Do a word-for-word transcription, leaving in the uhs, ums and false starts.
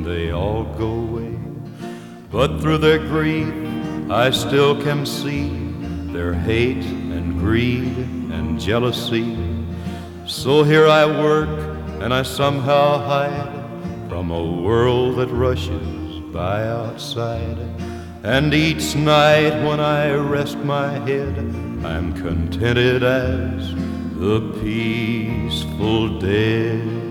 they all go away. But through their grief I still can see their hate and greed and jealousy. So here I work and I somehow hide from a world that rushes by outside. And each night when I rest my head, I'm contented as the peaceful dead.